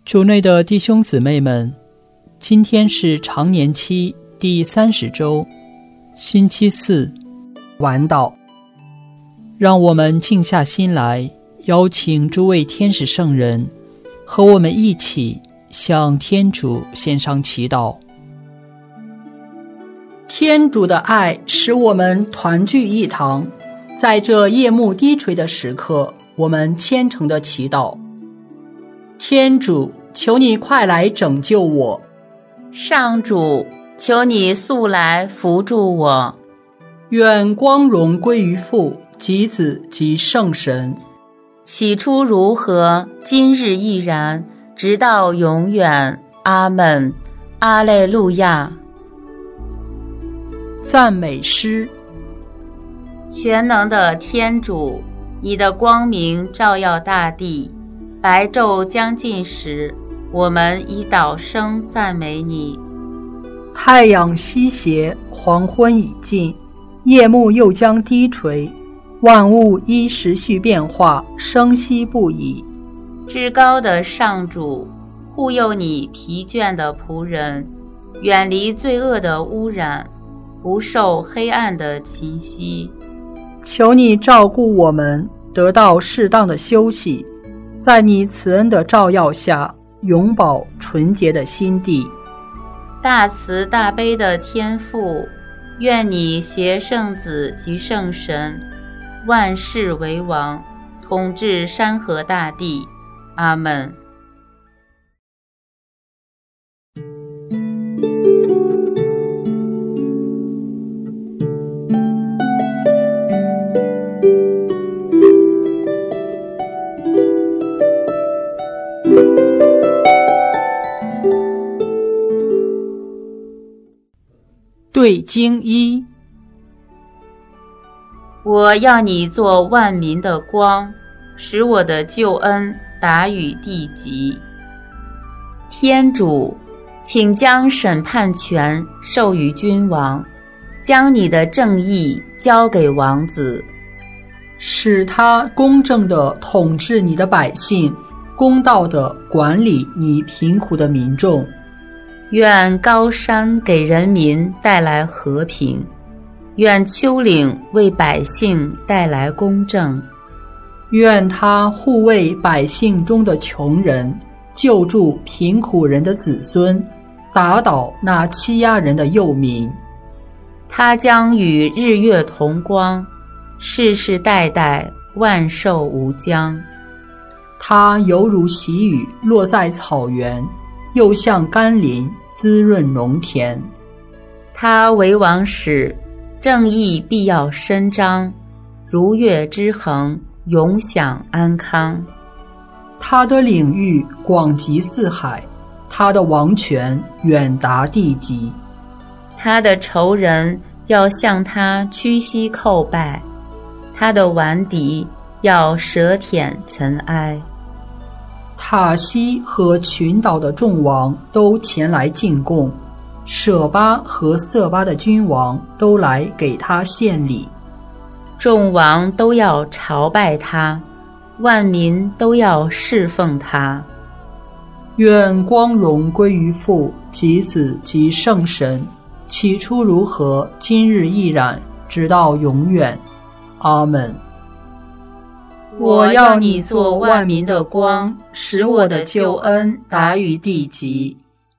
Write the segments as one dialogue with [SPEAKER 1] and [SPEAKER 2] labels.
[SPEAKER 1] 主内的弟兄姊妹们，今天是常年期第30周，星期四，晚祷。让我们静下心来，邀请诸位天使圣人和我们一起向天主献上祈祷。天主的爱使我们团聚一堂，在这夜幕低垂的时刻，我们虔诚地祈祷。天主，求你快来拯救我。
[SPEAKER 2] 上主，求你速来扶助我。
[SPEAKER 1] 愿光荣归于父及子及圣神。
[SPEAKER 2] 起初如何，今日亦然，直到永远。阿们。阿肋路亚。
[SPEAKER 1] 赞美诗。
[SPEAKER 2] 全能的天主，你的光明照耀大地，白昼将近时，我们以祷声赞美你。
[SPEAKER 1] 太阳西斜，黄昏已尽，夜幕又将低垂，万物依时序变化，生息不已。
[SPEAKER 2] 至高的上主，护佑你疲倦的仆人，远离罪恶的污染，不受黑暗的侵袭。
[SPEAKER 1] 求你照顾我们，得到适当的休息，在你慈恩的照耀下，永保纯洁的心地。
[SPEAKER 2] 大慈大悲的天父，愿你携圣子及圣神，万世为王，统治山河大地。阿们。对经一。 我要你做万民的光，使我的救恩达于地极。天主，请将审判权授予君王，将你的正义交给王子，
[SPEAKER 1] 使他公正地统治你的百姓，公道地管理你贫苦的民众。
[SPEAKER 2] 愿高山给人民带来和平，愿丘陵为百姓带来公正。
[SPEAKER 1] 愿他护卫百姓中的穷人，救助贫苦人的子孙，打倒那欺压人的幼民。
[SPEAKER 2] 他将与日月同光，世世代代万寿无疆。
[SPEAKER 1] 他犹如喜雨落在草原，又像甘霖滋润农田。
[SPEAKER 2] 他为王时，正义必要伸张，如月之恒，永享安康。
[SPEAKER 1] 他的领域广及四海，他的王权远达地极。
[SPEAKER 2] 他的仇人要向他屈膝叩拜，他的顽敌要舌舔尘埃。
[SPEAKER 1] 塔西和群岛的众王都前来进贡，舍巴和色巴的君王都来给他献礼。
[SPEAKER 2] 众王都要朝拜他，万民都要侍奉他。
[SPEAKER 1] 愿光荣归于父及子及圣神，起初如何，今日亦然，直到永远。阿们。
[SPEAKER 2] 我要你做万民的光，使我的救恩达于地极。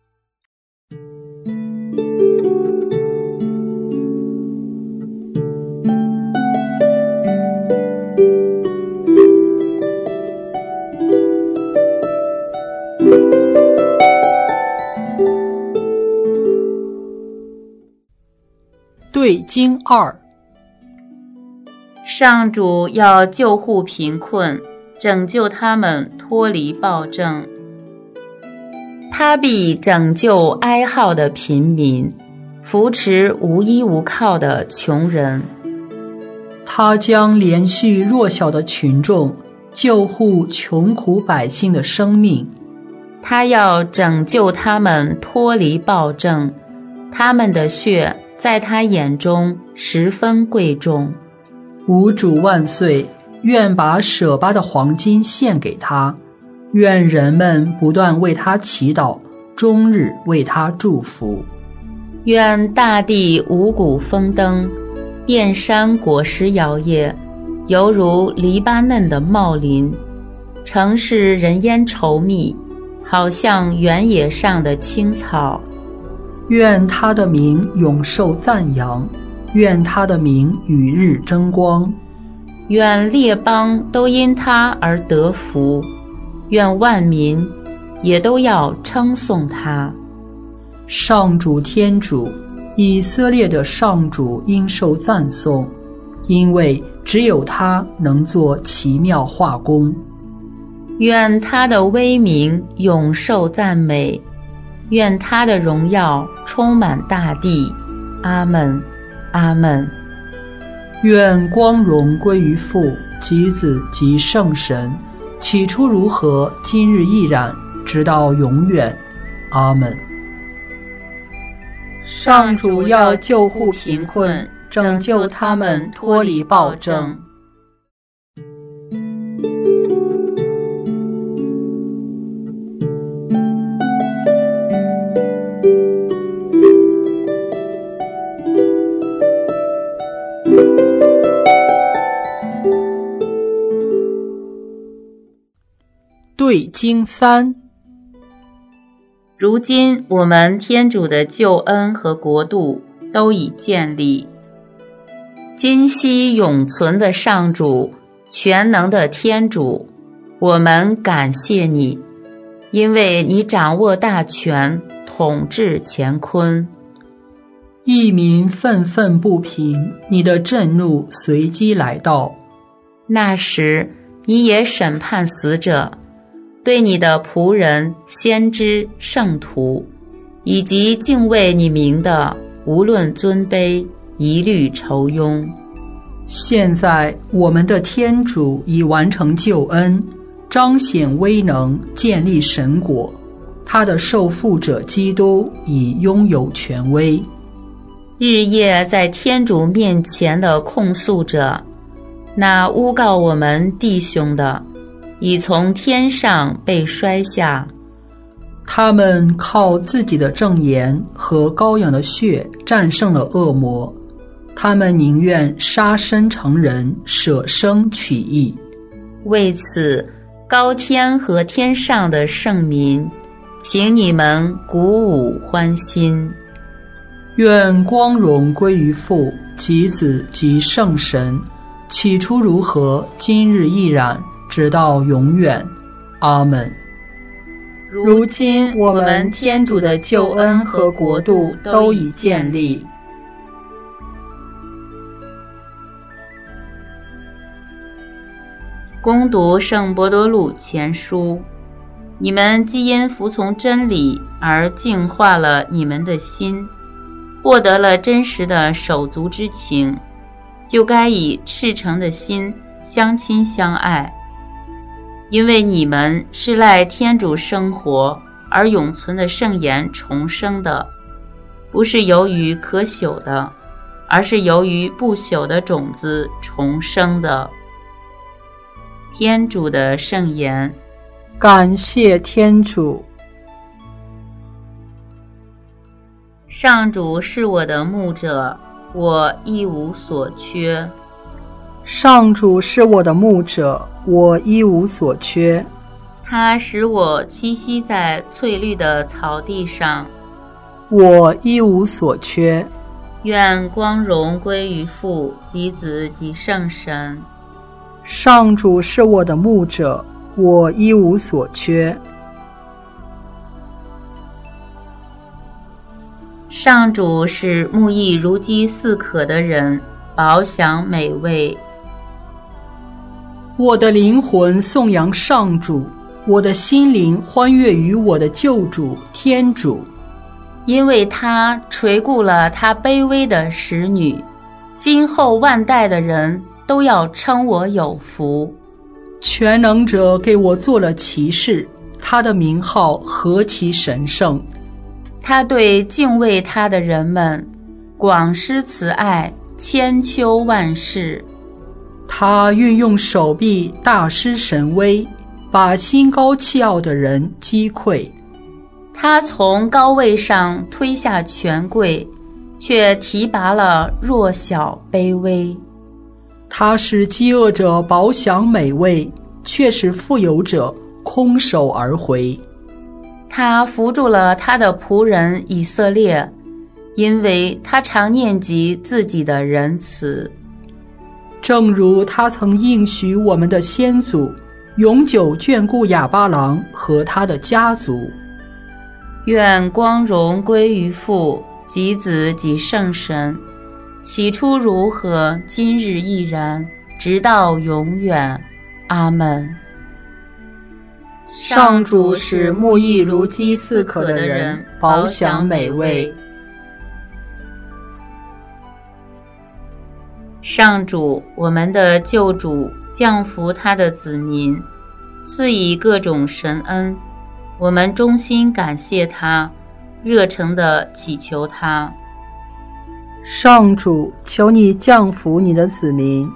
[SPEAKER 1] 对经二。
[SPEAKER 2] 上主要救护贫困，拯救他们脱离暴政。他必拯救哀号的贫民，扶持无依无靠的穷人。
[SPEAKER 1] 他将连续弱小的群众，救护穷苦百姓的生命。
[SPEAKER 2] 他要拯救他们脱离暴政，他们的血在他眼中十分贵重。吾主万岁，愿把舍巴的黄金献给他，
[SPEAKER 1] 愿人们不断为他祈祷，终日为他祝福。
[SPEAKER 2] 愿大地五谷丰登，遍山果实摇曳，犹如黎巴嫩的茂林，城市人烟稠密，好像原野上的青草。
[SPEAKER 1] 愿他的名永受赞扬，愿他的名与日争光。
[SPEAKER 2] 愿列邦都因他而得福，愿万民也都要称颂他。
[SPEAKER 1] 上主天主，以色列的上主应受赞颂，因为只有他能做奇妙化工。
[SPEAKER 2] 愿他的威名永受赞美，愿他的荣耀充满大地。阿们，阿们。
[SPEAKER 1] 愿光荣归于父及子及圣神，起初如何，今日亦然，直到永远。阿们。上主要救护贫困，拯救他们脱离暴政。对经3。
[SPEAKER 2] 如今我们天主的救恩和国度都已建立。今昔永存的上主，全能的天主，我们感谢你，因为你掌握大权，统治乾坤。
[SPEAKER 1] 异民愤愤不平，你的震怒随机来到。
[SPEAKER 2] 那时你也审判死者，对你的仆人、先知、圣徒，以及敬畏你名的，无论尊卑，一律酬庸。
[SPEAKER 1] 现在我们的天主已完成救恩，彰显威能，建立神国，他的受傅者基督已拥有权威。
[SPEAKER 2] 日夜在天主面前的控诉者，那诬告我们弟兄的，已从天上被摔下。
[SPEAKER 1] 他们靠自己的证言和羔羊的血战胜了恶魔，他们宁愿杀身成人，舍生取义。
[SPEAKER 2] 为此，高天和天上的圣民，请你们鼓舞欢心。
[SPEAKER 1] 愿光荣归于父及子及圣神，起初如何，今日亦然，直到永远。阿们。如今我们天主的救恩和国度都已建立。
[SPEAKER 2] 恭读圣伯多禄前书，你们既因服从真理而净化了你们的心，获得了真实的手足之情，就该以赤诚的心相亲相爱。因为你们是赖天主生活而永存的圣言重生的，不是由于可朽的，而是由于不朽的种子重生的。天主的圣言。
[SPEAKER 1] 感谢天主。
[SPEAKER 2] 上主是我的牧者，我一无所缺。
[SPEAKER 1] 上主是我的牧者，我一无所缺。
[SPEAKER 2] 他使我栖息在翠绿的草地上，
[SPEAKER 1] 我一无所缺。
[SPEAKER 2] 愿光荣归于父及子及圣神。
[SPEAKER 1] 上主是我的牧者，我一无所缺。
[SPEAKER 2] 上主使牧役如饥似渴的人饱享美味。
[SPEAKER 1] 我的灵魂颂扬上主，我的心灵欢悦于我的救主天主，
[SPEAKER 2] 因为他垂顾了他卑微的使女，今后万代的人都要称我有福。
[SPEAKER 1] 全能者给我做了骑士，他的名号何其神圣。
[SPEAKER 2] 他对敬畏他的人们广施慈爱，千秋万世。
[SPEAKER 1] 他运用手臂大施神威， 把心高气傲的人击溃。
[SPEAKER 2] 他从高位上推下权贵，却提拔了弱小卑微。
[SPEAKER 1] 他使饥饿者饱享美味，却使富有者空手而回。
[SPEAKER 2] 他扶助了他的仆人以色列，因为他常念及自己的仁慈。
[SPEAKER 1] 正如他曾应许我们的先祖，永久眷顾亚巴郎和他的家族。
[SPEAKER 2] 愿光荣归于父及子及圣神，起初如何，今日亦然，直到永远。阿们。
[SPEAKER 1] 上主使慕义如饥似渴的人饱享美味。
[SPEAKER 2] 上主，我们的救主，降福他的子民，赐以各种神恩，我们衷心感谢他，热诚地祈求他。
[SPEAKER 1] 上主，求你降福你的子民。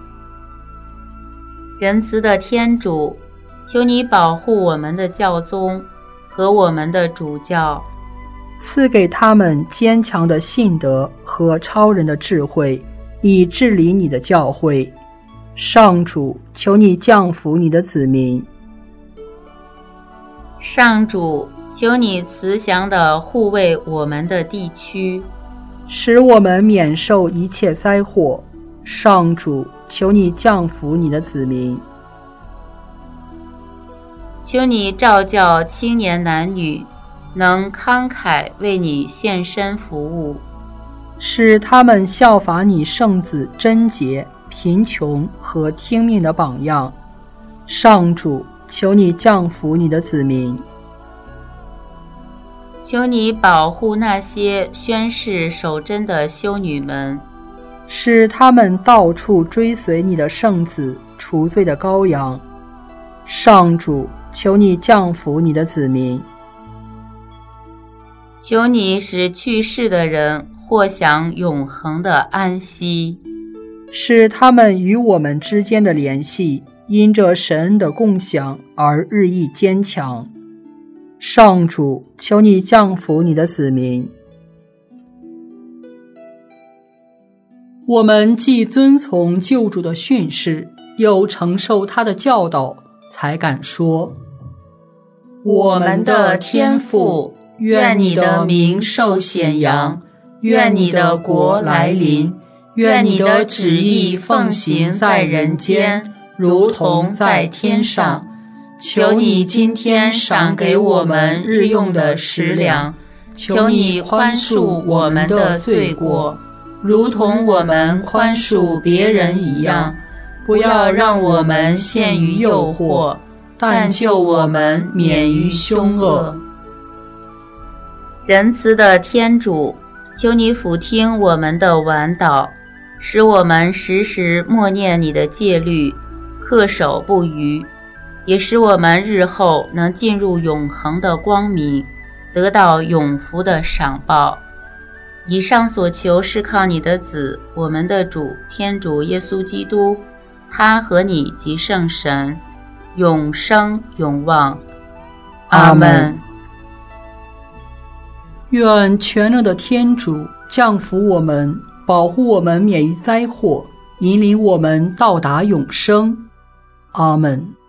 [SPEAKER 2] 仁慈的天主，求你保护我们的教宗和我们的主教，
[SPEAKER 1] 赐给他们坚强的信德和超人的智慧，以治理你的教会。上主，求你降福你的子民。
[SPEAKER 2] 上主，求你慈祥地护卫我们的地区，
[SPEAKER 1] 使我们免受一切灾祸。上主，求你降福你的子民。
[SPEAKER 2] 求你召教青年男女，能慷慨为你献身服务，
[SPEAKER 1] 使他们效法你圣子贞洁、贫穷和听命的榜样。上主，求你降福你的子民。
[SPEAKER 2] 求你保护那些宣誓守贞的修女们，
[SPEAKER 1] 使他们到处追随你的圣子除罪的羔羊。上主，求你降福你的子民。
[SPEAKER 2] 求你使去世的人获享永恒的安息，
[SPEAKER 1] 使他们与我们之间的联系因着神恩的共享而日益坚强。上主，求你降福你的子民。我们既遵从救主的训示，又承受他的教导，才敢说：
[SPEAKER 2] 我们的天父，愿你的名受显扬，愿你的国来临，愿你的旨意奉行在人间，如同在天上。求你今天赏给我们日用的食粮，求你宽恕我们的罪过，如同我们宽恕别人一样，不要让我们陷于诱惑，但救我们免于凶恶。仁慈的天主，求你俯听我们的挽祷，使我们时时默念你的戒律，恪守不渝，也使我们日后能进入永恒的光明，得到永福的赏报。以上所求是靠你的子，我们的主天主耶稣基督，他和你及圣神，永生永旺。阿们。
[SPEAKER 1] 愿全能的天主降福我们，保护我们免于灾祸，引领我们到达永生。阿们。